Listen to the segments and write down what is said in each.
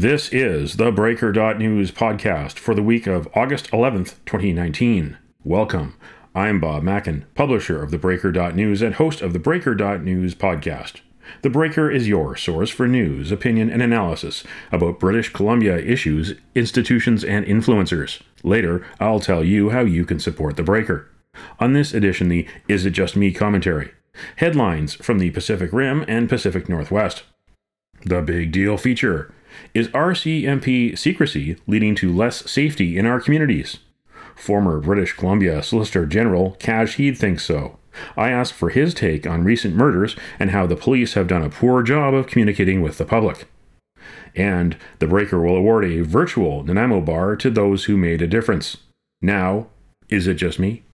This is the Breaker.News podcast for the week of August 11th, 2019. Welcome. I'm Bob Mackin, publisher of the Breaker.News and host of the Breaker.News podcast. The Breaker is your source for news, opinion, and analysis about British Columbia issues, institutions, and influencers. Later, I'll tell you how you can support the Breaker. On this edition, the Is It Just Me commentary. Headlines from the Pacific Rim and Pacific Northwest. The Big Deal feature. Is RCMP secrecy leading to less safety in our communities? Former British Columbia Solicitor General Kaj Heed thinks so. I ask for his take on recent murders and how the police have done a poor job of communicating with the public. And the Breaker will award a virtual Nanaimo bar to those who made a difference. Now, is it just me?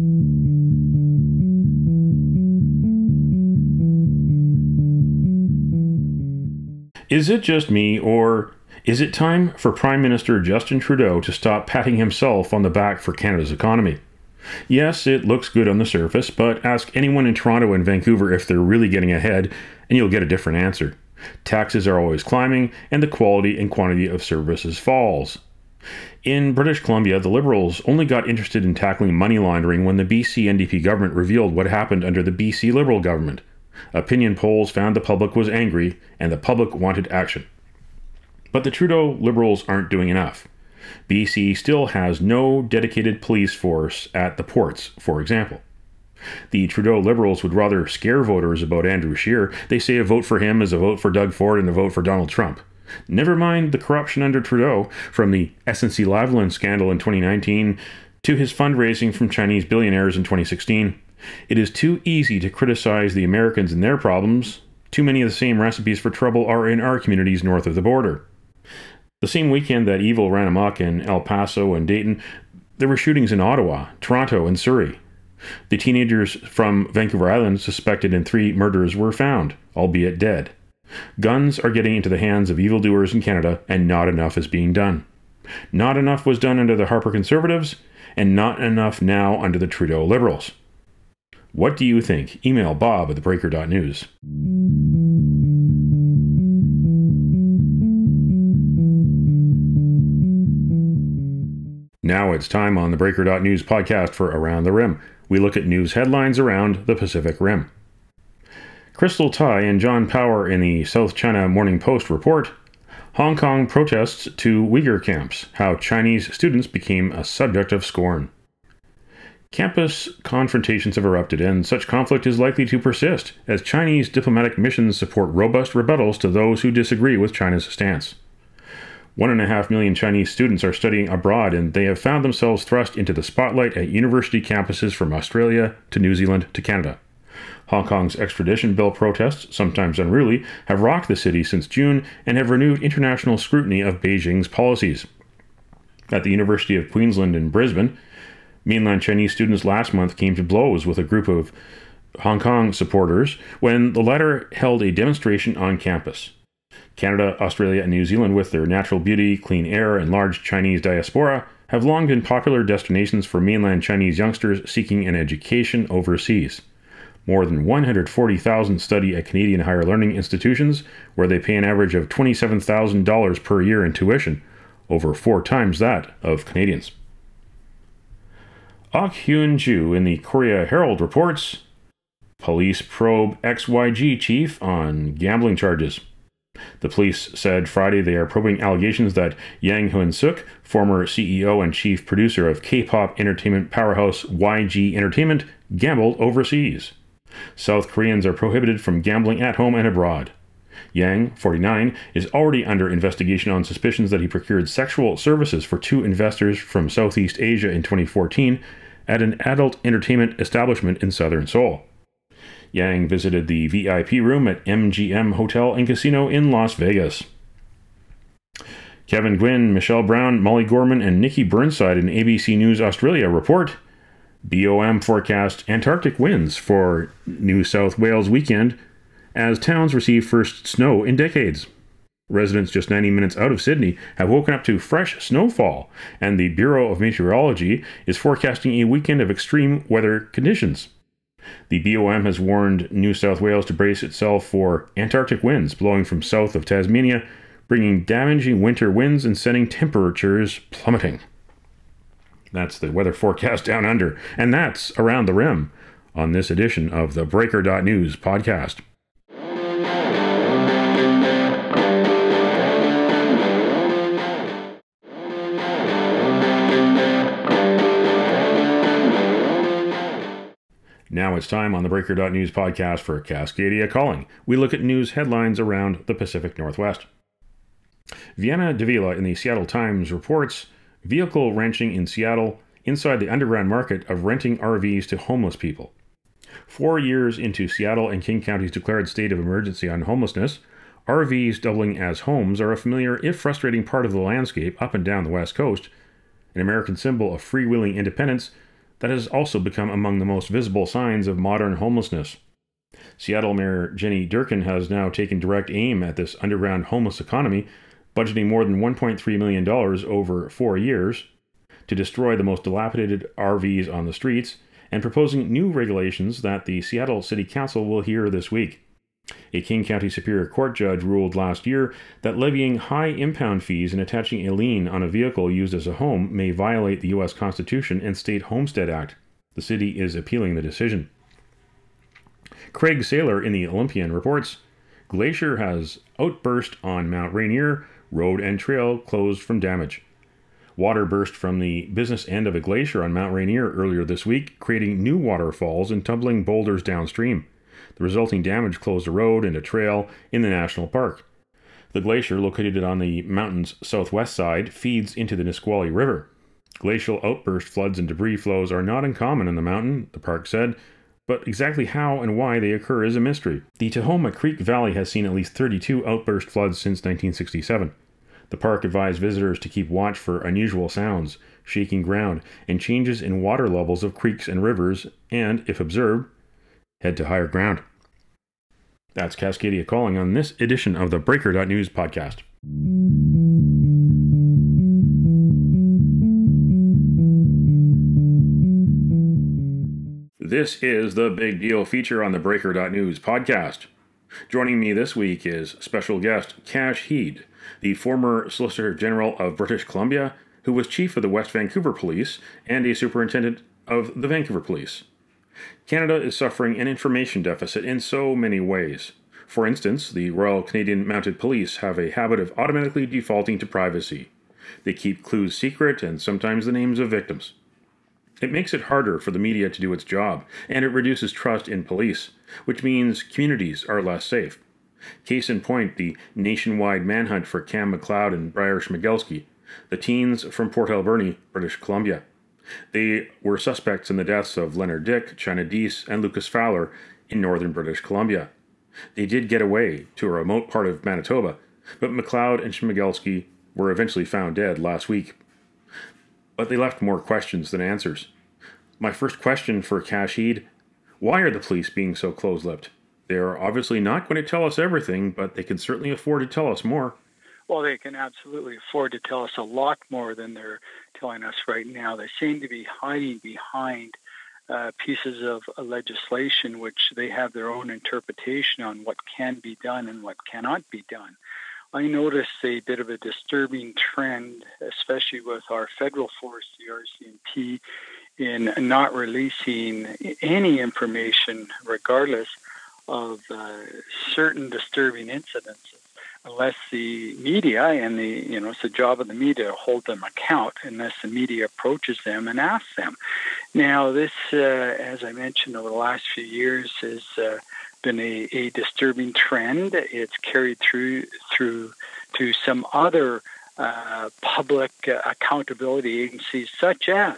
Is it just me, or is it time for Prime Minister Justin Trudeau to stop patting himself on the back for Canada's economy? Yes, it looks good on the surface, but ask anyone in Toronto and Vancouver if they're really getting ahead, and you'll get a different answer. Taxes are always climbing, and the quality and quantity of services falls. In British Columbia, the Liberals only got interested in tackling money laundering when the BC NDP government revealed what happened under the BC Liberal government. Opinion polls found the public was angry, and the public wanted action. But the Trudeau Liberals aren't doing enough. BC still has no dedicated police force at the ports, for example. The Trudeau Liberals would rather scare voters about Andrew Scheer. They say a vote for him is a vote for Doug Ford and a vote for Donald Trump. Never mind the corruption under Trudeau, from the SNC-Lavalin scandal in 2019 to his fundraising from Chinese billionaires in 2016. It is too easy to criticize the Americans and their problems. Too many of the same recipes for trouble are in our communities north of the border. The same weekend that evil ran amok in El Paso and Dayton, there were shootings in Ottawa, Toronto, and Surrey. The teenagers from Vancouver Island suspected in 3 murders were found, albeit dead. Guns are getting into the hands of evildoers in Canada, and not enough is being done. Not enough was done under the Harper Conservatives, and not enough now under the Trudeau Liberals. What do you think? Email Bob at thebreaker.news. Now it's time on the Breaker.News podcast for Around the Rim. We look at news headlines around the Pacific Rim. Crystal Tai and John Power in the South China Morning Post report, Hong Kong protests to Uyghur camps, how Chinese students became a subject of scorn. Campus confrontations have erupted, and such conflict is likely to persist as Chinese diplomatic missions support robust rebuttals to those who disagree with China's stance. 1.5 million Chinese students are studying abroad, and they have found themselves thrust into the spotlight at university campuses from Australia to New Zealand to Canada. Hong Kong's extradition bill protests, sometimes unruly, have rocked the city since June and have renewed international scrutiny of Beijing's policies. At the University of Queensland in Brisbane, mainland Chinese students last month came to blows with a group of Hong Kong supporters when the latter held a demonstration on campus. Canada, Australia, and New Zealand, with their natural beauty, clean air, and large Chinese diaspora, have long been popular destinations for mainland Chinese youngsters seeking an education overseas. More than 140,000 study at Canadian higher learning institutions, where they pay an average of $27,000 per year in tuition, over 4 times that of Canadians. Ok Hyun Ju in the Korea Herald reports, police probe XYG chief on gambling charges. The police said Friday they are probing allegations that Yang Hyun-suk, former CEO and chief producer of K-pop entertainment powerhouse YG Entertainment, gambled overseas. South Koreans are prohibited from gambling at home and abroad. Yang, 49, is already under investigation on suspicions that he procured sexual services for 2 investors from Southeast Asia in 2014 at an adult entertainment establishment in southern Seoul. Yang visited the VIP room at MGM Hotel and Casino in Las Vegas. Kevin Gwynn, Michelle Brown, Molly Gorman, and Nikki Burnside in ABC News Australia report, BOM forecast Antarctic winds for New South Wales weekend as towns receive first snow in decades. Residents just 90 minutes out of Sydney have woken up to fresh snowfall, and the Bureau of Meteorology is forecasting a weekend of extreme weather conditions. The BOM has warned New South Wales to brace itself for Antarctic winds blowing from south of Tasmania, bringing damaging winter winds and sending temperatures plummeting. That's the weather forecast down under, and that's Around the Rim on this edition of the Breaker.News podcast. Now it's time on the Breaker.News podcast for Cascadia Calling. We look at news headlines around the Pacific Northwest. Vienna Davila in the Seattle Times reports vehicle wrenching in Seattle inside the underground market of renting RVs to homeless people. 4 years into Seattle and King County's declared state of emergency on homelessness, RVs doubling as homes are a familiar, if frustrating, part of the landscape up and down the West Coast, an American symbol of freewheeling independence that has also become among the most visible signs of modern homelessness. Seattle Mayor Jenny Durkan has now taken direct aim at this underground homeless economy, budgeting more than $1.3 million over 4 years to destroy the most dilapidated RVs on the streets, and proposing new regulations that the Seattle City Council will hear this week. A King County Superior Court judge ruled last year that levying high impound fees and attaching a lien on a vehicle used as a home may violate the U.S. Constitution and State Homestead Act. The city is appealing the decision. Craig Saylor in the Olympian reports, glacier has outburst on Mount Rainier, road and trail closed from damage. Water burst from the business end of a glacier on Mount Rainier earlier this week, creating new waterfalls and tumbling boulders downstream. The resulting damage closed a road and a trail in the national park. The glacier, located on the mountain's southwest side, feeds into the Nisqually River. Glacial outburst floods and debris flows are not uncommon in the mountain, the park said, but exactly how and why they occur is a mystery. The Tahoma Creek Valley has seen at least 32 outburst floods since 1967. The park advised visitors to keep watch for unusual sounds, shaking ground, and changes in water levels of creeks and rivers, and, if observed, head to higher ground. That's Cascadia Calling on this edition of the Breaker.News podcast. This is the Big Deal feature on the Breaker.News podcast. Joining me this week is special guest Kash Heed, the former Solicitor General of British Columbia, who was Chief of the West Vancouver Police and a Superintendent of the Vancouver Police. Canada is suffering an information deficit in so many ways. For instance, the Royal Canadian Mounted Police have a habit of automatically defaulting to privacy. They keep clues secret and sometimes the names of victims. It makes it harder for the media to do its job, and it reduces trust in police, which means communities are less safe. Case in point, the nationwide manhunt for Cam McLeod and Briar Schmigelski, the teens from Port Alberni, British Columbia. They were suspects in the deaths of Leonard Dick, China Deese, and Lucas Fowler in northern British Columbia. They did get away to a remote part of Manitoba, but McLeod and Schmigelski were eventually found dead last week. But they left more questions than answers. My first question for Kash Heed: why are the police being so close-lipped? They are obviously not going to tell us everything, but they can certainly afford to tell us more. Well, they can absolutely afford to tell us a lot more than they're telling us right now. They seem to be hiding behind pieces of legislation which they have their own interpretation on what can be done and what cannot be done. I noticed a bit of a disturbing trend, especially with our federal force, the RCMP, in not releasing any information regardless of certain disturbing incidents, unless the media, and it's the job of the media to hold them account, unless the media approaches them and asks them. Now, this, as I mentioned, over the last few years has been a disturbing trend. It's carried through to some other public accountability agencies, such as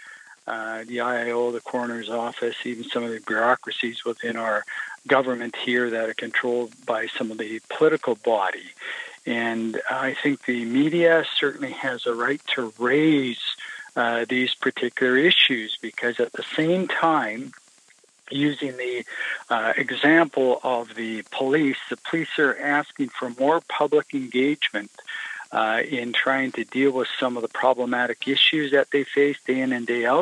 the IAO, the coroner's office, even some of the bureaucracies within our government here that are controlled by some of the political body. And I think the media certainly has a right to raise these particular issues, because at the same time, using the example of the police are asking for more public engagement in trying to deal with some of the problematic issues that they face day in and day out,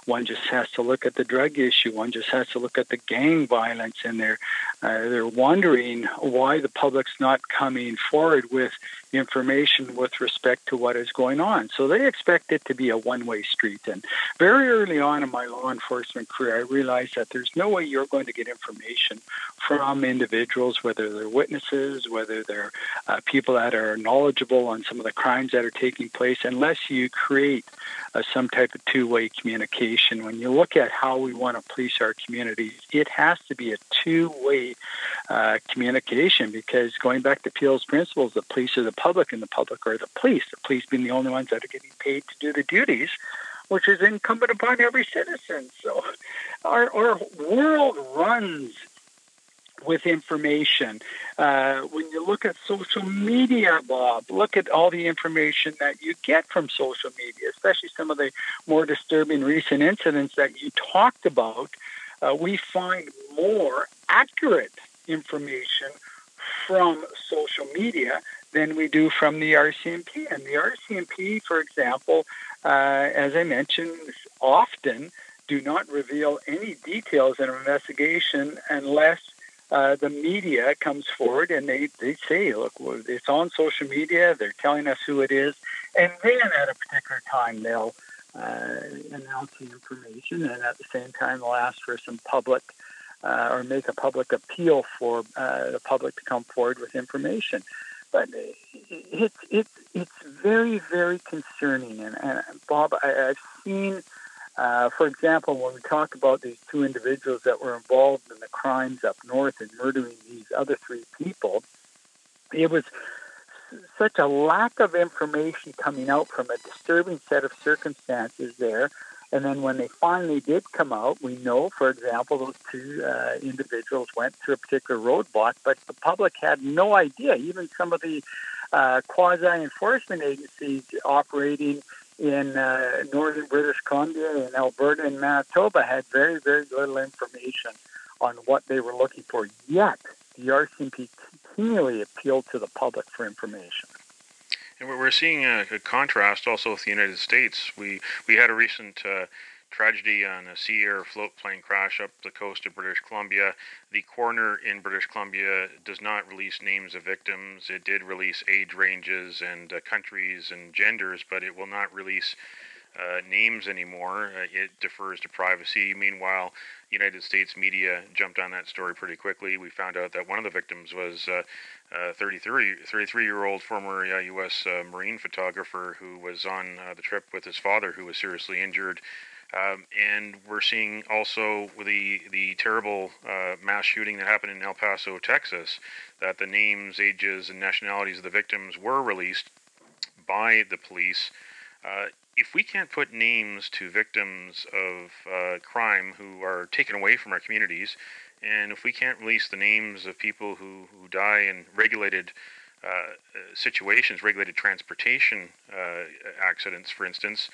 One just has to look at the drug issue. One just has to look at the gang violence, and they're wondering why the public's not coming forward with information with respect to what is going on. So they expect it to be a one-way street. And very early on in my law enforcement career, I realized that there's no way you're going to get information from individuals, whether they're witnesses, whether they're people that are knowledgeable on some of the crimes that are taking place, unless you create some type of two-way communication. When you look at how we want to police our communities, it has to be a two-way communication, because going back to Peel's principles, the police are the public and the public are the police being the only ones that are getting paid to do the duties, which is incumbent upon every citizen. So our world runs with information. When you look at social media, Bob, look at all the information that you get from social media, especially some of the more disturbing recent incidents that you talked about. We find more accurate information from social media than we do from the RCMP. And the RCMP, for example, as I mentioned, often do not reveal any details in an investigation unless the media comes forward and they say, look, it's on social media, they're telling us who it is, and then at a particular time they'll announce the information, and at the same time they'll ask for some public or make a public appeal for the public to come forward with information. But it's very, very concerning. And Bob, I've seen, for example, when we talk about these two individuals that were involved in the crimes up north and murdering these other three people, it was such a lack of information coming out from a disturbing set of circumstances there. And then when they finally did come out, we know, for example, those two individuals went through a particular roadblock, but the public had no idea. Even some of the quasi-enforcement agencies operating in northern British Columbia and Alberta and Manitoba had very, very little information on what they were looking for. Yet, the RCMP continually appealed to the public for information. And we're seeing a contrast also with the United States. We had a recent tragedy on a Sea Air float plane crash up the coast of British Columbia. The coroner in British Columbia does not release names of victims. It did release age ranges and countries and genders, but it will not release names anymore. It defers to privacy. Meanwhile, United States media jumped on that story pretty quickly. We found out that one of the victims was 33-year-old former U.S. Marine photographer who was on the trip with his father, who was seriously injured. And we're seeing also the terrible mass shooting that happened in El Paso, Texas, that the names, ages, and nationalities of the victims were released by the police. If we can't put names to victims of crime who are taken away from our communities, and if we can't release the names of people who die in regulated situations, regulated transportation accidents, for instance,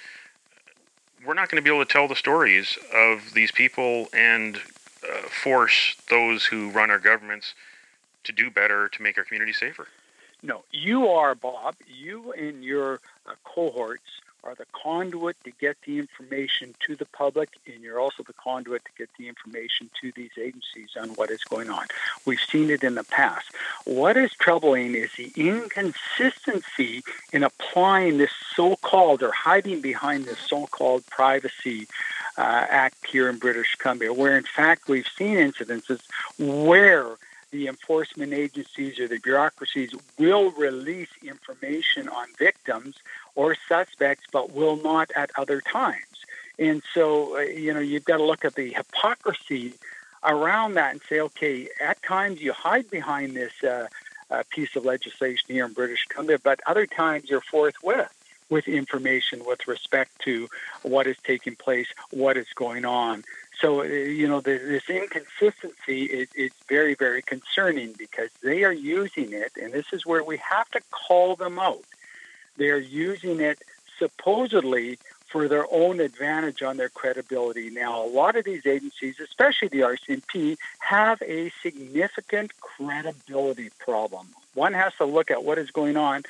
we're not going to be able to tell the stories of these people and force those who run our governments to do better to make our community safer. No, you are, Bob. You and your cohorts are the conduit to get the information to the public, and you're also the conduit to get the information to these agencies on what is going on. We've seen it in the past. What is troubling is the inconsistency in applying this so-called, or hiding behind this so-called Privacy Act here in British Columbia, where in fact we've seen incidences where the enforcement agencies or the bureaucracies will release information on victims or suspects, but will not at other times. And so, you've got to look at the hypocrisy around that and say, okay, at times you hide behind this piece of legislation here in British Columbia, but other times you're forthwith with information with respect to what is taking place, what is going on. So, this inconsistency is very, very concerning, because they are using it, and this is where we have to call them out. They are using it supposedly for their own advantage on their credibility. Now, a lot of these agencies, especially the RCMP, have a significant credibility problem. One has to look at what is going on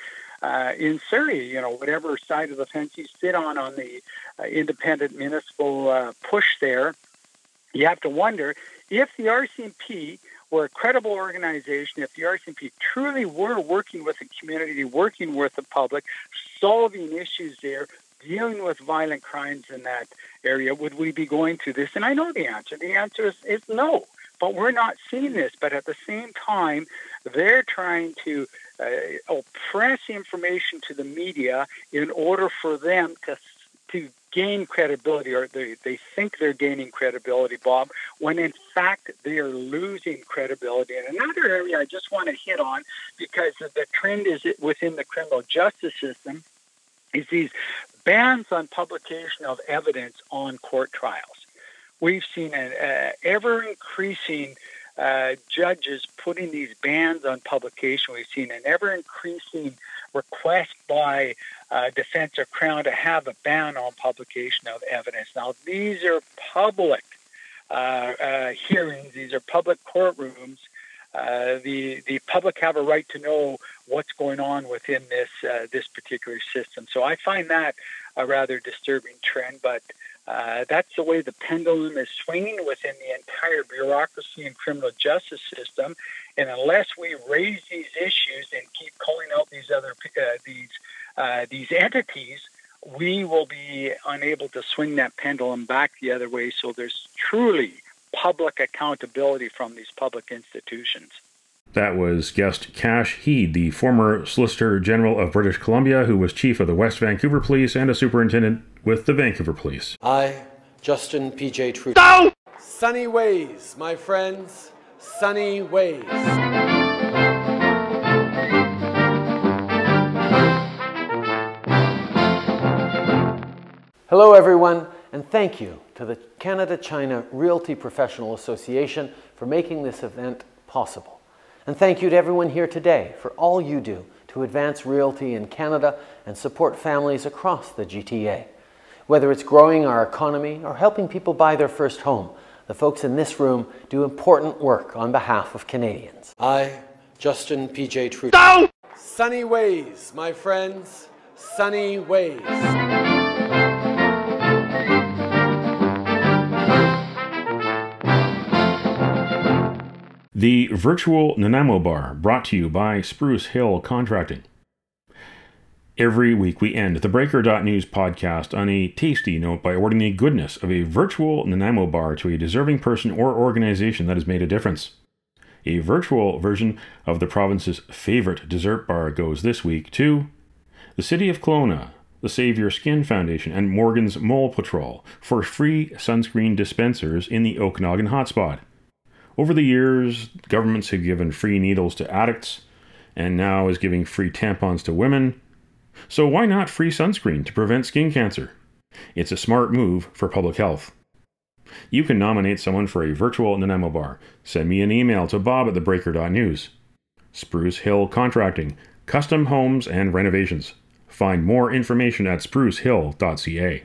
in Surrey, whatever side of the fence you sit on the independent municipal push there, you have to wonder if the RCMP were a credible organization, if the RCMP truly were working with the community, working with the public, solving issues there, dealing with violent crimes in that area, would we be going through this? And I know the answer. The answer is no. But we're not seeing this. But at the same time, they're trying to press information to the media in order for them to gain credibility, or they think they're gaining credibility, Bob, when in fact they are losing credibility. And another area I just want to hit on, because the trend is within the criminal justice system, is these bans on publication of evidence on court trials. We've seen an ever-increasing judges putting these bans on publication. We've seen an ever-increasing request by defense or Crown to have a ban on publication of evidence. Now, these are public hearings. These are public courtrooms. The public have a right to know what's going on within this particular system. So I find that a rather disturbing trend, but that's the way the pendulum is swinging within the entire bureaucracy and criminal justice system. And unless we raise these issues and keep calling out these other these entities, we will be unable to swing that pendulum back the other way. So there's truly public accountability from these public institutions. That was guest Kash Heed, the former Solicitor General of British Columbia, who was Chief of the West Vancouver Police and a Superintendent with the Vancouver Police. I, Justin P.J. Trudeau. Sunny ways, my friends, sunny ways. Hello everyone, and thank you to the Canada-China Realty Professional Association for making this event possible. And thank you to everyone here today for all you do to advance realty in Canada and support families across the GTA. Whether it's growing our economy or helping people buy their first home, the folks in this room do important work on behalf of Canadians. I, Justin P.J. Trudeau. Sunny ways, my friends, sunny ways. The virtual Nanaimo Bar, brought to you by Spruce Hill Contracting. Every week we end the Breaker.News podcast on a tasty note by awarding the goodness of a virtual Nanaimo Bar to a deserving person or organization that has made a difference. A virtual version of the province's favorite dessert bar goes this week to the City of Kelowna, the Save Your Skin Foundation, and Morgan's Mole Patrol for free sunscreen dispensers in the Okanagan hotspot. Over the years, governments have given free needles to addicts, and now is giving free tampons to women. So why not free sunscreen to prevent skin cancer? It's a smart move for public health. You can nominate someone for a virtual Nanaimo Bar. Send me an email to bob@thebreaker.news. Spruce Hill Contracting, custom homes and renovations. Find more information at sprucehill.ca.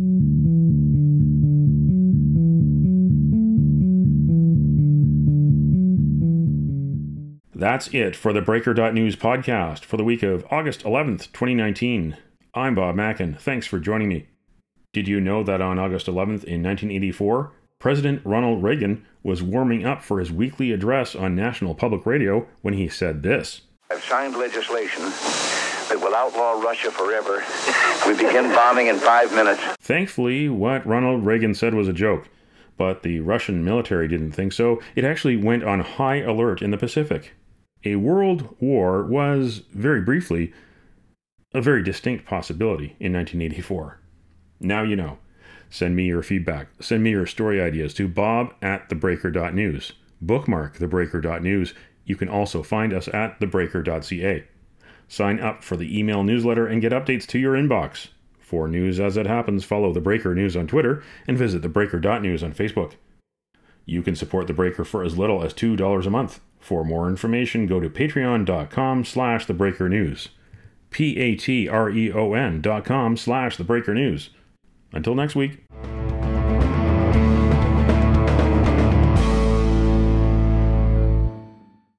That's it for the Breaker.News podcast for the week of August 11th, 2019. I'm Bob Mackin. Thanks for joining me. Did you know that on August 11th in 1984, President Ronald Reagan was warming up for his weekly address on National Public Radio when he said this? I've signed legislation that will outlaw Russia forever. We begin bombing in 5 minutes. Thankfully, what Ronald Reagan said was a joke, but the Russian military didn't think so. It actually went on high alert in the Pacific. A world war was, very briefly, a very distinct possibility in 1984. Now you know. Send me your feedback. Send me your story ideas to bob@thebreaker.news. Bookmark thebreaker.news. You can also find us at thebreaker.ca. Sign up for the email newsletter and get updates to your inbox. For news as it happens, follow The Breaker News on Twitter and visit thebreaker.news on Facebook. You can support The Breaker for as little as $2 a month. For more information, go to patreon.com/thebreakernews. patreon.com/thebreakernews. Until next week.